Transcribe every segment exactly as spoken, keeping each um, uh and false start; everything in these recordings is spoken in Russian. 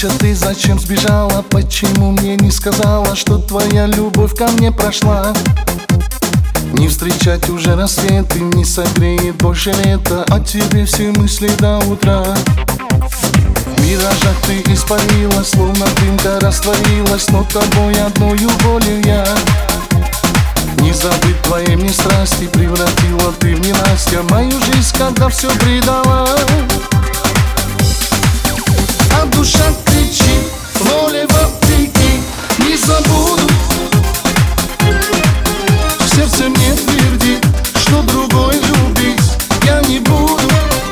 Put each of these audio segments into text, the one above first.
Молча ты зачем сбежала? Почему мне не сказала, что твоя любовь ко мне прошла? Не встречать уже рассветы, не согреет больше лето, о тебе все мысли до утра. В миражах ты испарилась, словно дымка растворилась, но тобой одною болью я. Не забыть твоей мне страсти, превратила ты в ненастье мою жизнь, когда все предала. А душа кричит, воле вопреки, не забуду. Сердце мне твердит, что другой любить я не буду.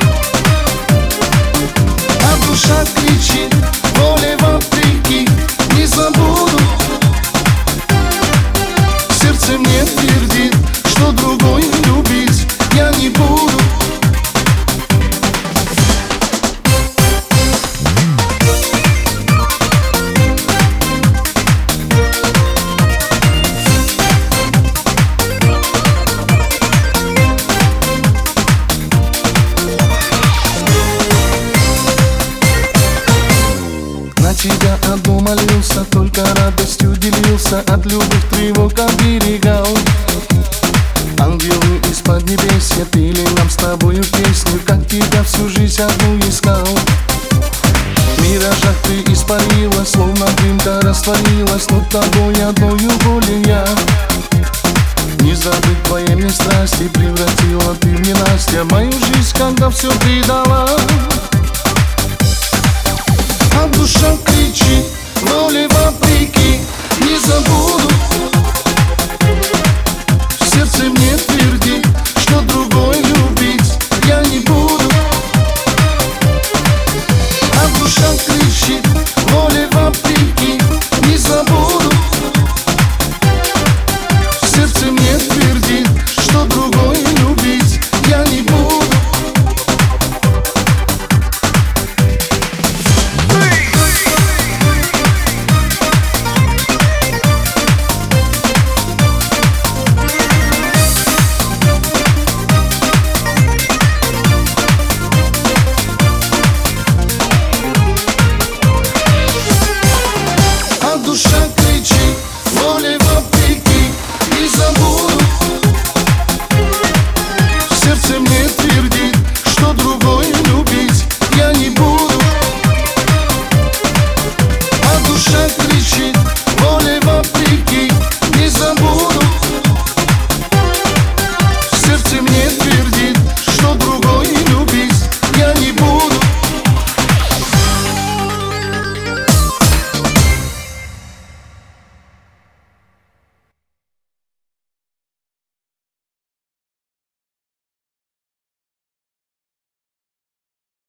А душа кричит, воле вопреки, не забуду. Сердце мне твердит, что другой любить я не буду. На тебя одну молился, только радостью делился, от любых тревог оберегал. Ангелы из-под небесья пели нам с тобою песню, как тебя всю жизнь одну искал. В миражах ты испарилась, словно дымка растворилась, но тобой одною болью я. Не забыть твоей мне страсти, превратила ты в ненастье мою жизнь, когда все предала.